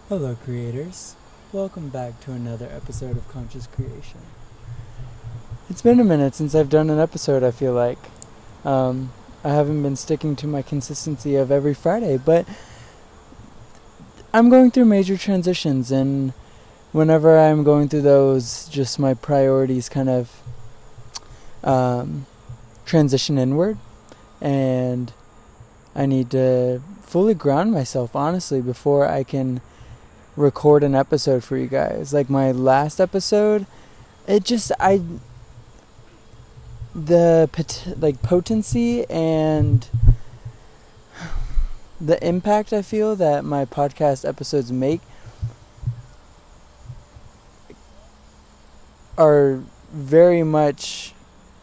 Hello, creators. Welcome back to another episode of Conscious Creation. It's been a minute since I've done an episode, I feel like. I haven't been sticking to my consistency of every Friday, but I'm going through major transitions, and whenever I'm going through those, just my priorities kind of transition inward, and I need to fully ground myself, honestly, before I can record an episode for you guys. Like my last episode, potency and the impact I feel that my podcast episodes make are very much,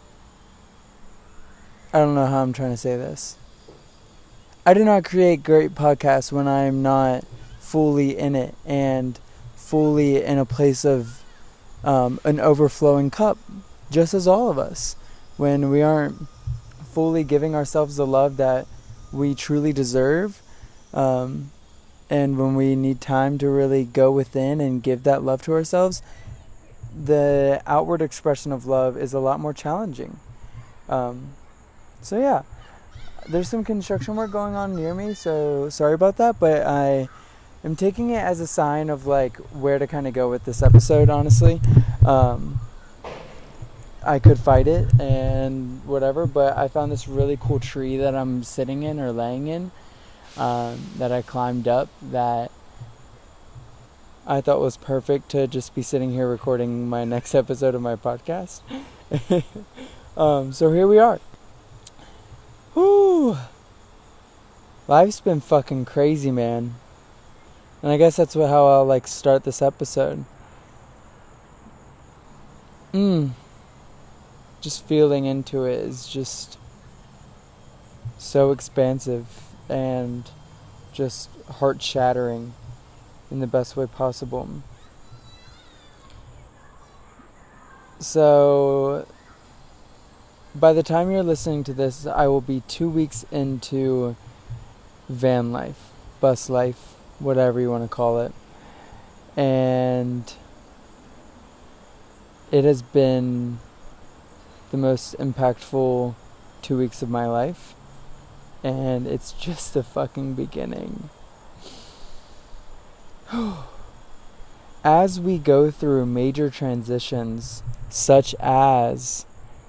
I don't know how I'm trying to say this. I do not create great podcasts when I'm not fully in it and fully in a place of an overflowing cup, just as all of us. When we aren't fully giving ourselves the love that we truly deserve, and when we need time to really go within and give that love to ourselves, the outward expression of love is a lot more challenging. So yeah, there's some construction work going on near me, so sorry about that, but I am taking it as a sign of like where to kind of go with this episode, honestly. I could fight it and whatever, but I found this really cool tree that I'm sitting in or laying in, that I climbed up, that I thought was perfect to just be sitting here recording my next episode of my podcast. So here we are. Whew. Life's been fucking crazy, man. And I guess that's how I'll like start this episode. Just feeling into it is just so expansive and just heart-shattering in the best way possible. So, by the time you're listening to this, I will be 2 weeks into van life, bus life, whatever you want to call it. And it has been the most impactful 2 weeks of my life. And it's just the fucking beginning. As we go through major transitions, such as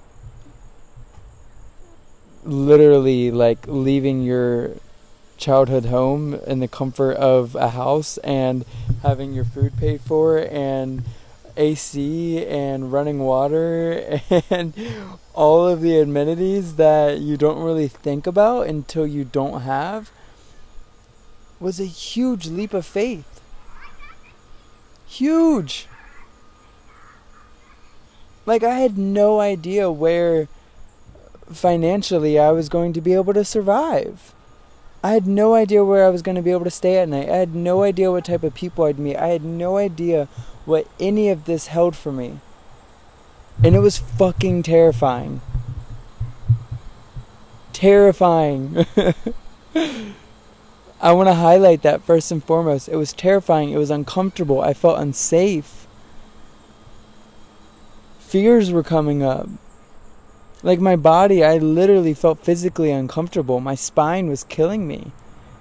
literally like leaving your childhood home in the comfort of a house and having your food paid for and AC and running water and all of the amenities that you don't really think about until you don't have, was a huge leap of faith. Huge. Like, I had no idea where financially I was going to be able to survive. I had no idea where I was going to be able to stay at night. I had no idea what type of people I'd meet. I had no idea what any of this held for me. And it was fucking terrifying. Terrifying. I want to highlight that first and foremost. It was terrifying. It was uncomfortable. I felt unsafe. Fears were coming up. Like my body, I literally felt physically uncomfortable. My spine was killing me.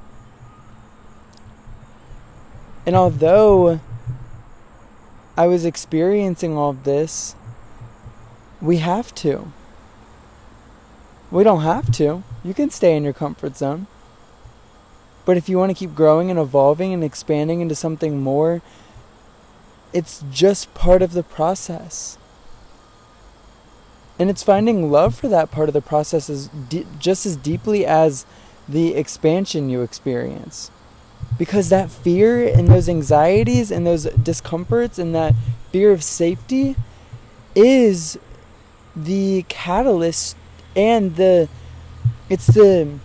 And although I was experiencing all of this, we have to. We don't have to. You can stay in your comfort zone. But if you want to keep growing and evolving and expanding into something more, it's just part of the process. And it's finding love for that part of the process just as deeply as the expansion you experience. Because that fear and those anxieties and those discomforts and that fear of safety is the catalyst and it's the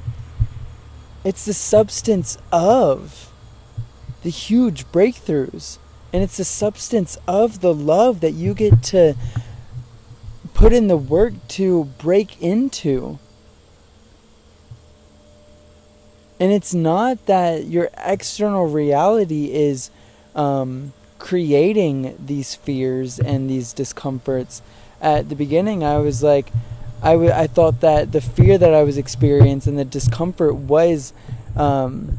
substance of the huge breakthroughs. And it's the substance of the love that you get to put in the work to break into. And it's not that your external reality is creating these fears and these discomforts. At the beginning, I was like, I thought that the fear that I was experiencing, the discomfort was the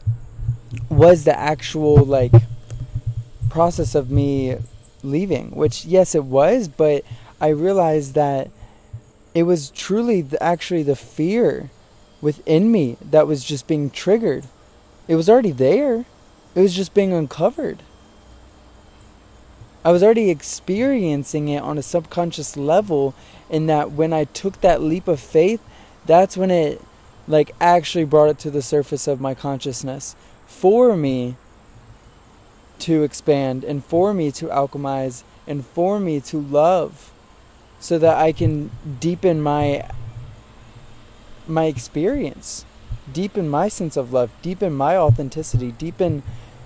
actual like process of me leaving, which yes it was, but I realized that it was truly actually the fear within me that was just being triggered. It was already there. It was just being uncovered. I was already experiencing it on a subconscious level, in that when I took that leap of faith, that's when it like actually brought it to the surface of my consciousness for me to expand and for me to alchemize and for me to love, so that I can deepen my experience, deepen my sense of love, deepen my authenticity, deepen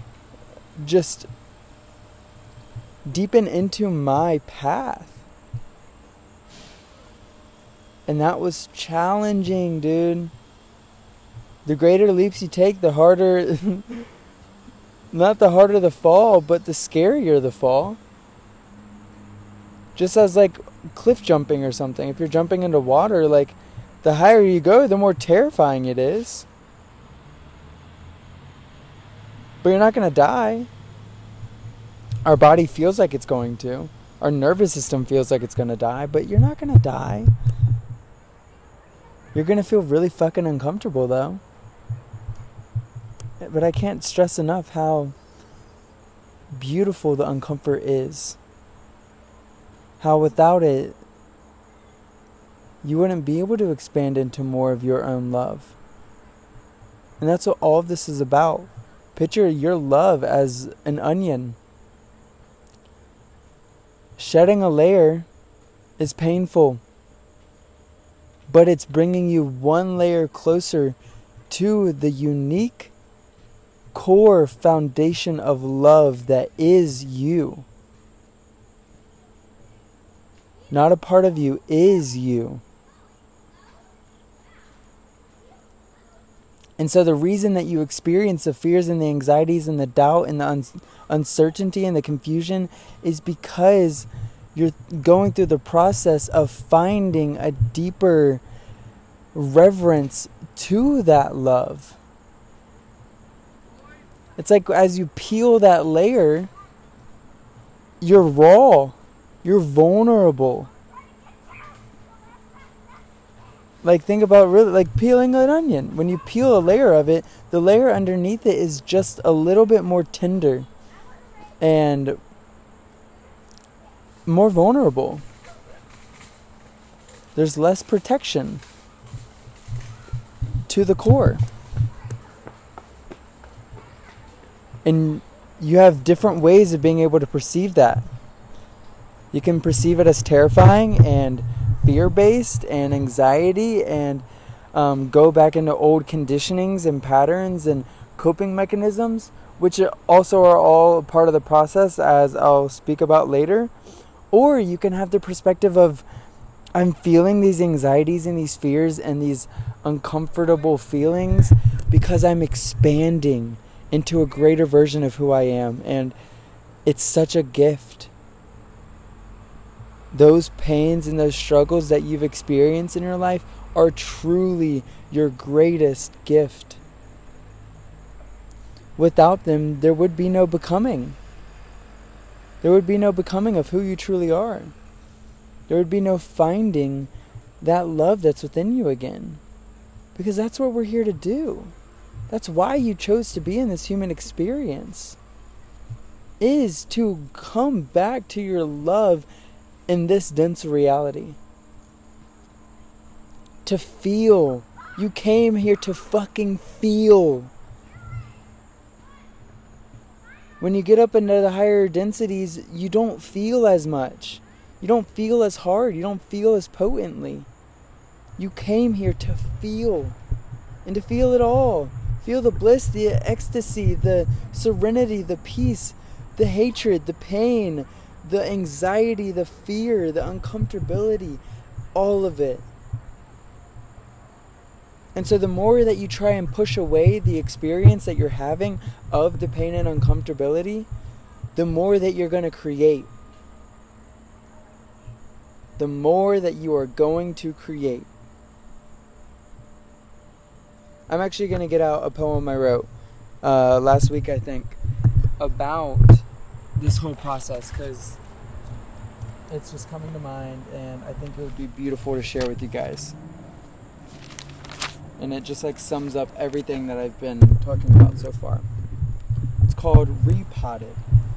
into my path. And that was challenging, dude. The greater leaps you take, the harder not the harder the fall, but the scarier the fall. Just as like cliff jumping or something. If you're jumping into water, like the higher you go, the more terrifying it is. But you're not going to die. Our body feels like it's going to. Our nervous system feels like it's going to die, but you're not going to die. You're going to feel really fucking uncomfortable though. But I can't stress enough how beautiful the uncomfort is. How without it, you wouldn't be able to expand into more of your own love. And that's what all of this is about. Picture your love as an onion. Shedding a layer is painful, but it's bringing you one layer closer to the unique core foundation of love that is you. Not a part of you, is you. And so the reason that you experience the fears and the anxieties and the doubt and the uncertainty and the confusion is because you're going through the process of finding a deeper reverence to that love. It's like as you peel that layer, you're raw, you're vulnerable. Like think about really like peeling an onion. When you peel a layer of it, the layer underneath it is just a little bit more tender and more vulnerable. There's less protection to the core. And you have different ways of being able to perceive that. You can perceive it as terrifying and fear-based and anxiety and go back into old conditionings and patterns and coping mechanisms, which also are all a part of the process, as I'll speak about later. Or you can have the perspective of, I'm feeling these anxieties and these fears and these uncomfortable feelings because I'm expanding into a greater version of who I am. And it's such a gift. Those pains and those struggles that you've experienced in your life are truly your greatest gift. Without them, there would be no becoming. There would be no becoming of who you truly are. There would be no finding that love that's within you again. Because that's what we're here to do. That's why you chose to be in this human experience. Is to come back to your love in this dense reality. To feel. You came here to fucking feel. When you get up into the higher densities, you don't feel as much. You don't feel as hard. You don't feel as potently. You came here to feel. And to feel it all. Feel the bliss, the ecstasy, the serenity, the peace, the hatred, the pain, the anxiety, the fear, the uncomfortability. All of it. And so the more that you try and push away the experience that you're having of the pain and uncomfortability, the more that you're going to create. The more that you are going to create. I'm actually going to get out a poem I wrote last week, I think, about this whole process, because it's just coming to mind, and I think it would be beautiful to share with you guys. And it just like sums up everything that I've been talking about so far. It's called Repotted.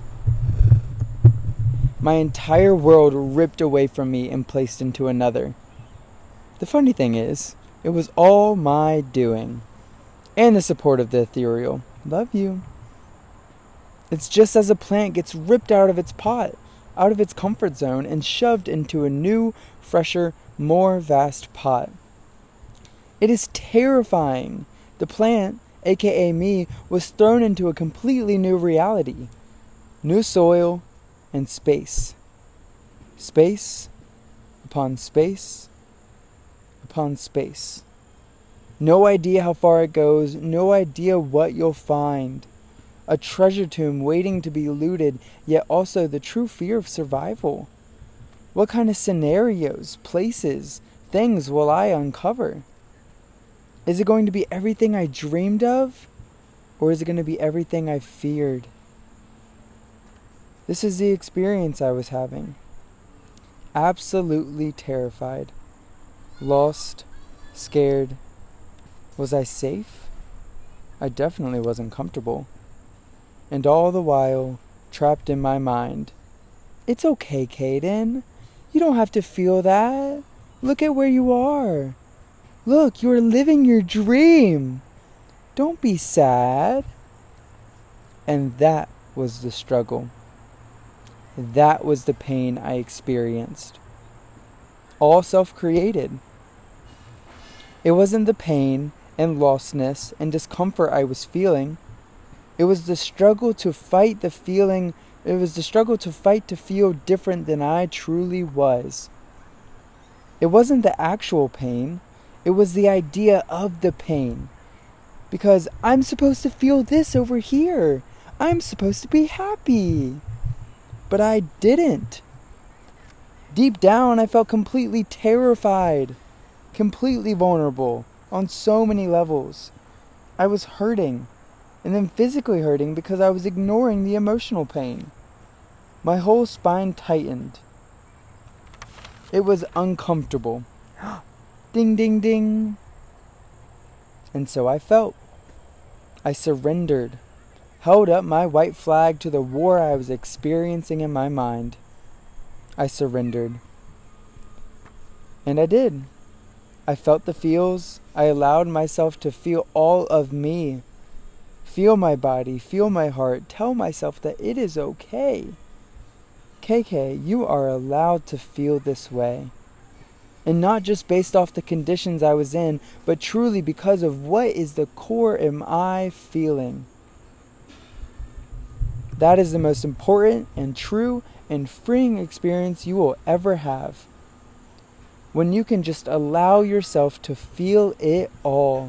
My entire world ripped away from me and placed into another. The funny thing is, it was all my doing. And the support of the ethereal. Love you. It's just as a plant gets ripped out of its pot, out of its comfort zone, and shoved into a new, fresher, more vast pot. It is terrifying. The plant, aka me, was thrown into a completely new reality. New soil and space. Space upon space upon space. No idea how far it goes, no idea what you'll find. A treasure tomb waiting to be looted, yet also the true fear of survival. What kind of scenarios, places, things will I uncover? Is it going to be everything I dreamed of? Or is it going to be everything I feared? This is the experience I was having. Absolutely terrified. Lost. Scared. Was I safe? I definitely wasn't comfortable. And all the while, trapped in my mind. It's okay, Caden. You don't have to feel that. Look at where you are. Look, you are living your dream. Don't be sad. And that was the struggle. That was the pain I experienced. All self-created. It wasn't the pain and lostness and discomfort I was feeling. It was the struggle to fight the feeling. It was the struggle to fight to feel different than I truly was. It wasn't the actual pain. It was the idea of the pain. Because I'm supposed to feel this over here. I'm supposed to be happy. But I didn't. Deep down, I felt completely terrified. Completely vulnerable on so many levels. I was hurting. And then physically hurting because I was ignoring the emotional pain. My whole spine tightened. It was uncomfortable. Ding, ding, ding. And so I felt. I surrendered. Held up my white flag to the war I was experiencing in my mind. I surrendered. And I did. I felt the feels. I allowed myself to feel all of me. Feel my body, feel my heart. Tell myself that it is okay. KK, you are allowed to feel this way. And not just based off the conditions I was in, but truly because of what is the core am I feeling. That is the most important and true and freeing experience you will ever have. When you can just allow yourself to feel it all.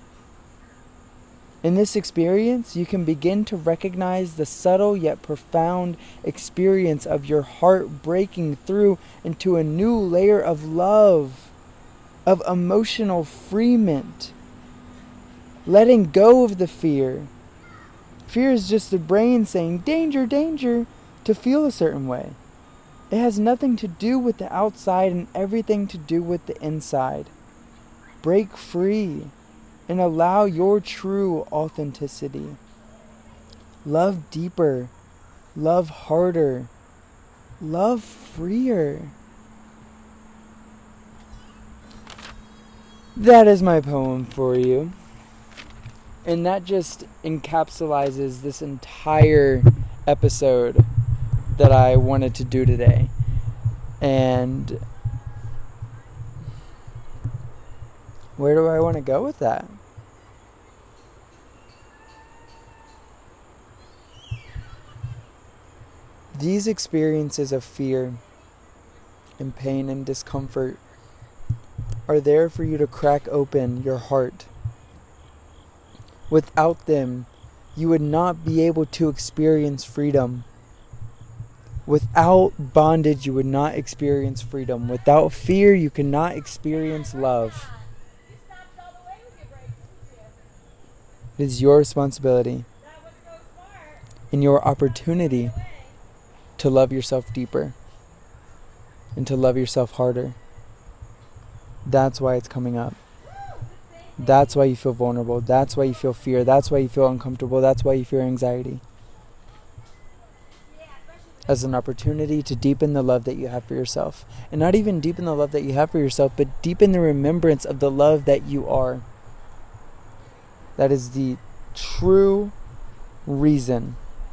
In this experience, you can begin to recognize the subtle yet profound experience of your heart breaking through into a new layer of love, of emotional freement, letting go of the fear. Fear is just the brain saying, danger, danger, to feel a certain way. It has nothing to do with the outside and everything to do with the inside. Break free. And allow your true authenticity. Love deeper. Love harder. Love freer. That is my poem for you. And that just encapsulates this entire episode that I wanted to do today. And where do I want to go with that? These experiences of fear and pain and discomfort are there for you to crack open your heart. Without them, you would not be able to experience freedom. Without bondage, you would not experience freedom. Without fear, you cannot experience love. It is your responsibility and your opportunity to love yourself deeper and to love yourself harder. That's why it's coming up. That's why you feel vulnerable. That's why you feel fear. That's why you feel uncomfortable. That's why you feel anxiety. As an opportunity to deepen the love that you have for yourself. And not even deepen the love that you have for yourself, but deepen the remembrance of the love that you are. That is the true reason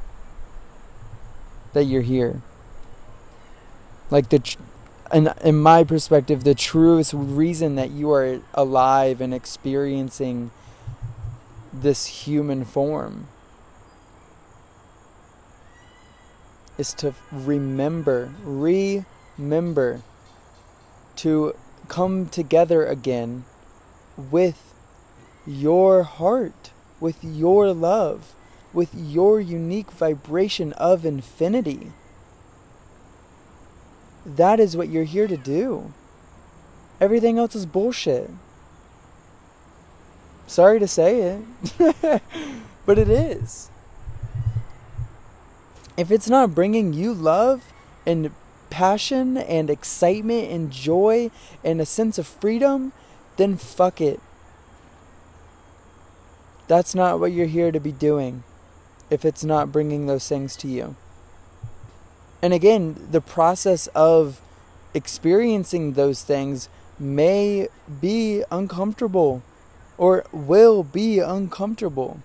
that you're here. Like in my perspective, the truest reason that you are alive and experiencing this human form is to remember to come together again with your heart, with your love, with your unique vibration of infinity. That is what you're here to do. Everything else is bullshit. Sorry to say it, but it is. If it's not bringing you love and passion and excitement and joy and a sense of freedom, then fuck it. That's not what you're here to be doing if it's not bringing those things to you. And again, the process of experiencing those things may be uncomfortable or will be uncomfortable.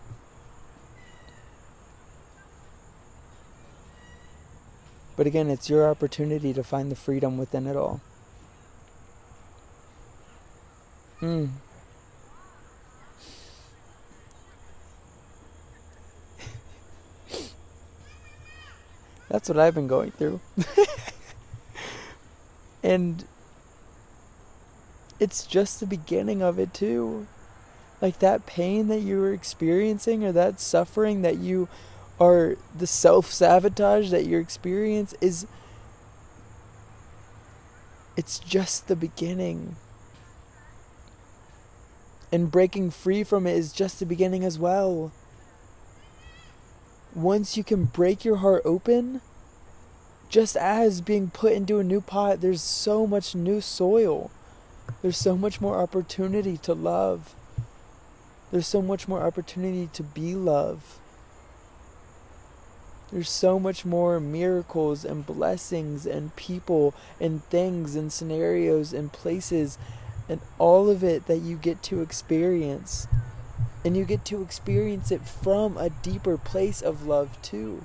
But again, it's your opportunity to find the freedom within it all. That's what I've been going through. And it's just the beginning of it too. Like that pain that you were experiencing or that suffering that you are, the self-sabotage that you're experiencing it's just the beginning. And breaking free from it is just the beginning as well. Once you can break your heart open, just as being put into a new pot, there's so much new soil. There's so much more opportunity to love. There's so much more opportunity to be love. There's so much more miracles and blessings and people and things and scenarios and places and all of it that you get to experience. And you get to experience it from a deeper place of love too.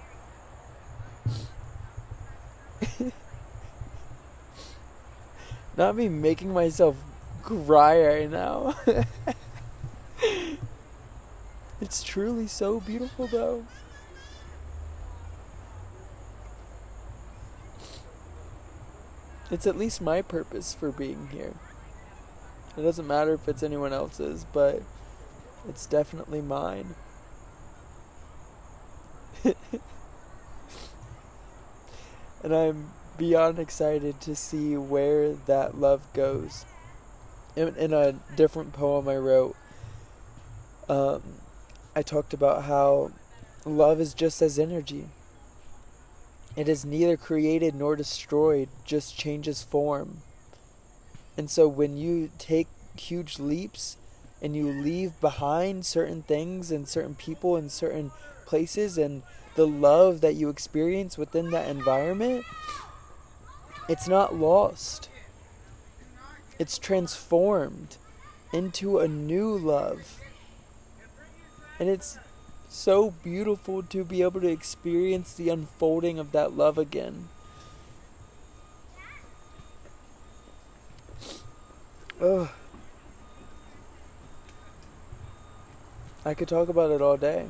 Not me making myself cry right now. It's truly so beautiful though. It's at least my purpose for being here. It doesn't matter if it's anyone else's, but it's definitely mine. And I'm beyond excited to see where that love goes. In a different poem I wrote, I talked about how love is just as energy. It is neither created nor destroyed, just changes form. And so when you take huge leaps and you leave behind certain things and certain people and certain places and the love that you experience within that environment, it's not lost. It's transformed into a new love. And it's so beautiful to be able to experience the unfolding of that love again. Ugh. I could talk about it all day.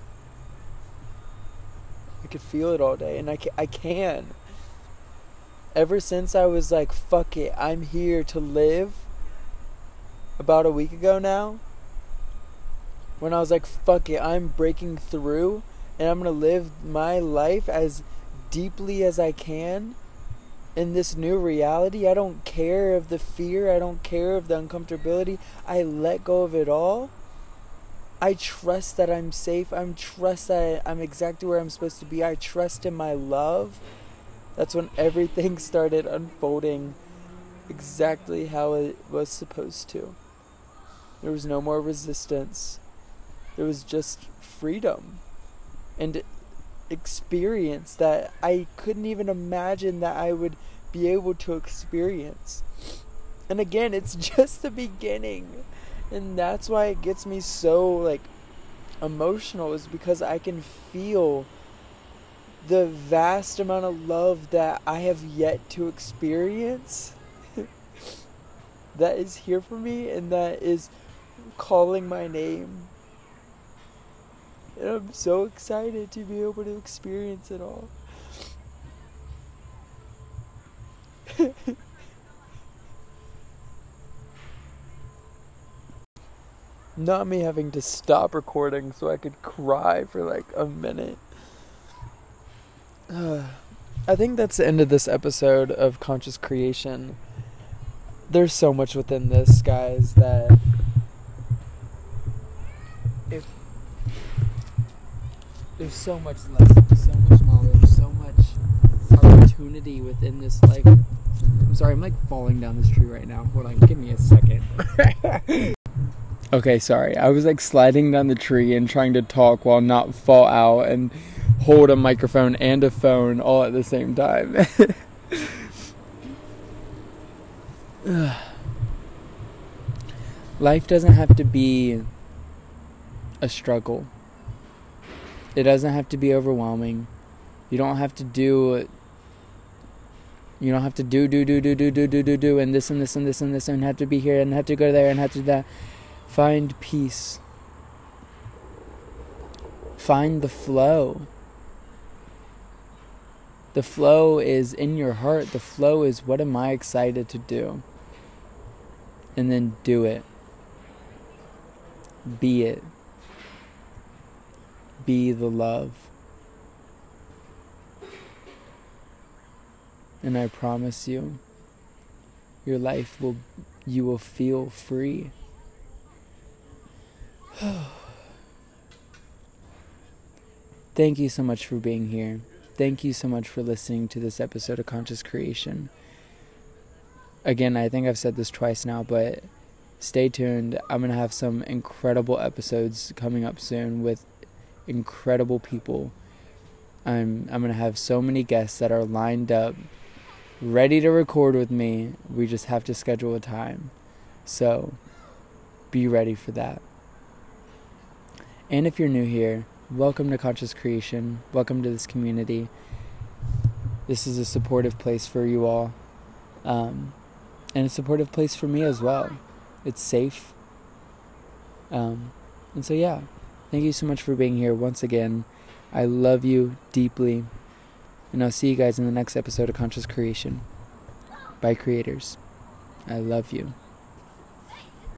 I could feel it all day, and I can. ever since I was like, fuck it, I'm here to live, about a week ago now, when I was like, fuck it, I'm breaking through, and I'm going to live my life as deeply as I can in this new reality. I don't care of the fear. I don't care of the uncomfortability. I let go of it all. I trust that I'm safe. I trust that I'm exactly where I'm supposed to be. I trust in my love. That's when everything started unfolding exactly how it was supposed to. There was no more resistance. There was just freedom and experience that I couldn't even imagine that I would be able to experience. And again, it's just the beginning. And that's why it gets me so like emotional, is because I can feel the vast amount of love that I have yet to experience that is here for me and that is calling my name. And I'm so excited to be able to experience it all. Not me having to stop recording so I could cry for like a minute. I think that's the end of this episode of Conscious Creation. There's so much within this, guys, that if there's so much lesson, so much knowledge, so much opportunity within this life. I'm sorry, I'm like falling down this tree right now. Hold on, give me a second. Okay, sorry. I was like sliding down the tree and trying to talk while not fall out and hold a microphone and a phone all at the same time. Life doesn't have to be a struggle. It doesn't have to be overwhelming. You don't have to do and this and this and this and this and have to be here and have to go there and have to do that. Find peace. Find the flow. The flow is in your heart. The flow is, what am I excited to do? And then do it. Be it. Be the love. And I promise you, your life you will feel free. Thank you so much for being here. Thank you so much for listening to this episode of Conscious Creation. Again, I think I've said this twice now, but stay tuned. I'm going to have some incredible episodes coming up soon with incredible people. I'm going to have so many guests that are lined up, ready to record with me. We just have to schedule a time. So, be ready for that. And if you're new here, welcome to Conscious Creation. Welcome to this community. This is a supportive place for you all. And a supportive place for me as well. It's safe. And so yeah, thank you so much for being here once again. I love you deeply. And I'll see you guys in the next episode of Conscious Creation. Bye, creators. I love you.